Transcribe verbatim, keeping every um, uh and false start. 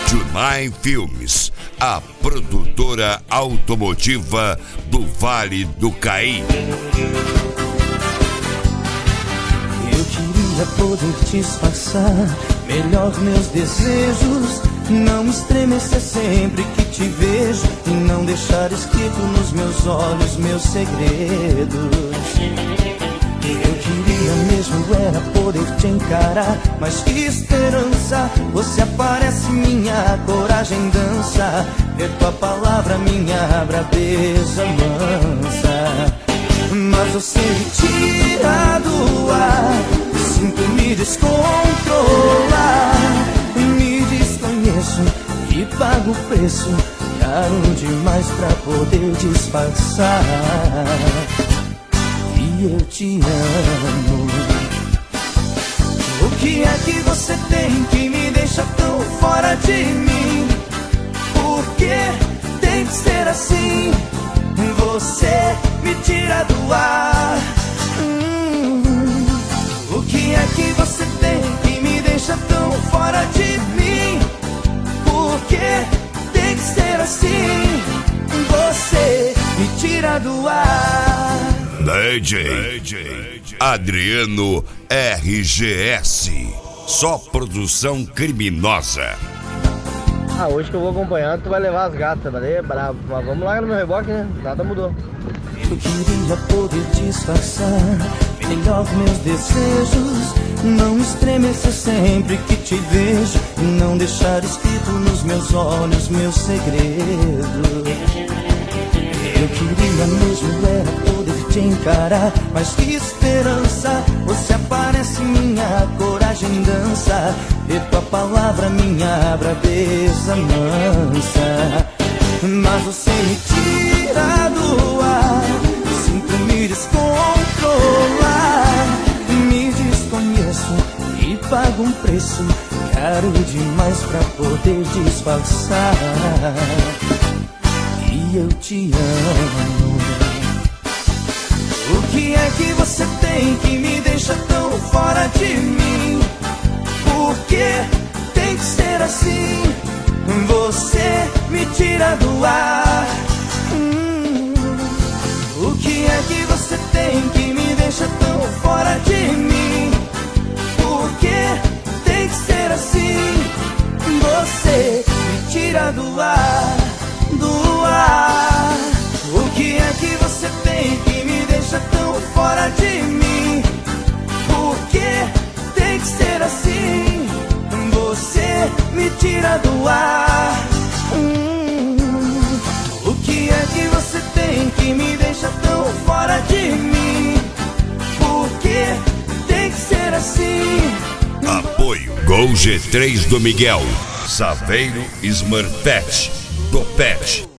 Tunai Filmes, a produtora automotiva do Vale do Caí. Eu queria poder disfarçar melhor meus desejos, não estremecer sempre que te vejo e não deixar escrito nos meus olhos meus segredos. Eu queria mesmo era poder te encarar, mas que esperança, você aparece, minha coragem dança, ver tua palavra, minha brabeza mansa. Mas você me tira do ar, sinto me descontrolar, me desconheço e pago o preço caro demais pra poder disfarçar. E eu te amo. O que é que você tem que me deixa tão fora de mim? Por que tem que ser assim? Você me tira do ar. hum, O que é que você tem que me deixa tão fora de mim? Por que tem que ser assim? Você me tira do ar. D J Adriano R G S, só produção criminosa. Ah, hoje que eu vou acompanhando, tu vai levar as gatas, valeu? É bravo. Mas vamos lá no meu reboque, né? Nada mudou. Eu queria poder disfarçar melhor meus desejos, não estremecer sempre que te vejo, não deixar escrito nos meus olhos meus segredos. Eu queria mesmo era poder te encarar, mas que esperança, você aparece, minha coragem dança, ver tua palavra, minha brabeza mansa. Mas você me tira do ar, sinto me descontrolar, me desconheço e pago um preço caro demais pra poder disfarçar. E eu te amo. O que é que você tem que me deixa tão fora de mim? Por que tem que ser assim? Você me tira do ar. hum, O que é que você tem que me deixa tão fora de mim? Por que tem que ser assim? Você me tira do ar, do ar. O que é que você tem que me deixa tão fora de mim? Por que tem que ser assim? Você me tira do ar. hum, O que é que você tem que me deixa tão fora de mim? Por que tem que ser assim? Apoio Gol G três do Miguel, Saveiro Smurfette do Pet.